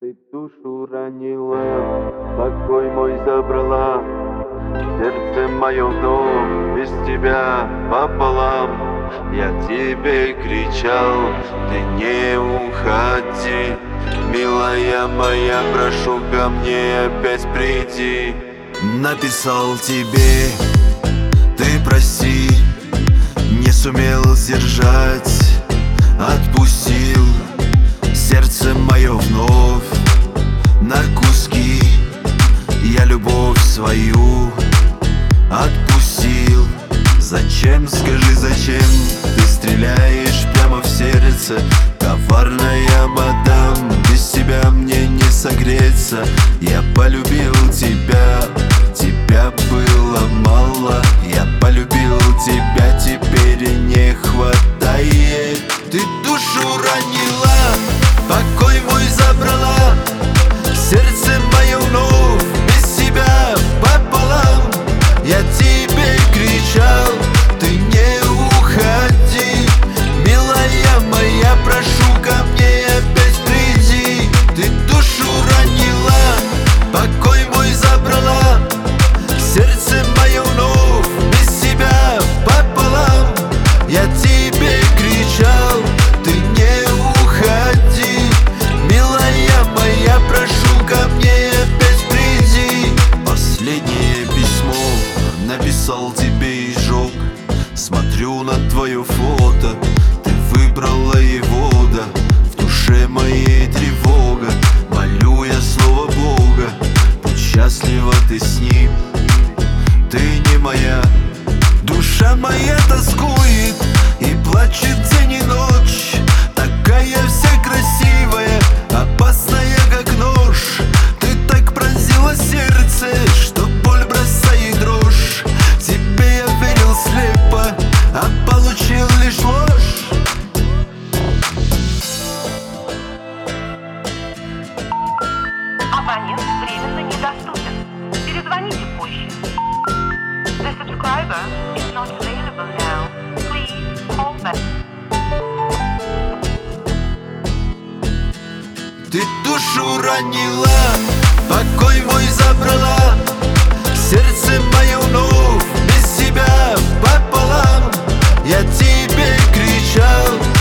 Ты душу ранила, покой мой забрала, сердце мое вновь без тебя пополам. Я тебе кричал, ты не уходи, милая моя, прошу ко мне опять приди. Написал тебе, ты прости, не сумел сдержать, отпустил сердце мое вновь на куски. Я любовь свою отпустил. Зачем, скажи, зачем ты стреляешь прямо в сердце? Коварная мадам, без тебя мне не согреться. Я полюбил тебя, тебя было мало. Я полюбил тебя, теперь не хватает. Ты душу ранила, покой мой забрала, сердце мое вновь без тебя пополам. Я тебе кричал, ты не уходи, милая моя, прошу ко мне опять приди. Ты душу ранила, покой мой забрала, сердце мое вновь без тебя пополам. Я тебе кричал, ты не уходи, милая моя, прошу ко мне опять приди. Последнее письмо написал тебе и сжег. Смотрю на твое фото, ты выбрала его, да. В душе моей тревога, молю я слово Бога, будь счастлива ты с ним. Ты не моя, душа моя тоскует и плачет день и ночь. Такая вся красивая, опасная как нож. Ты так пронзила сердце, что боль бросает дрожь. Тебе я верил слепо, а получил лишь ложь. Абонент временно недоступен. Перезвоните позже. The subscriber is not available now. Please call back. Ты душу ранила, покой мой забрала, сердце мое вновь без тебя пополам. Я тебе кричал,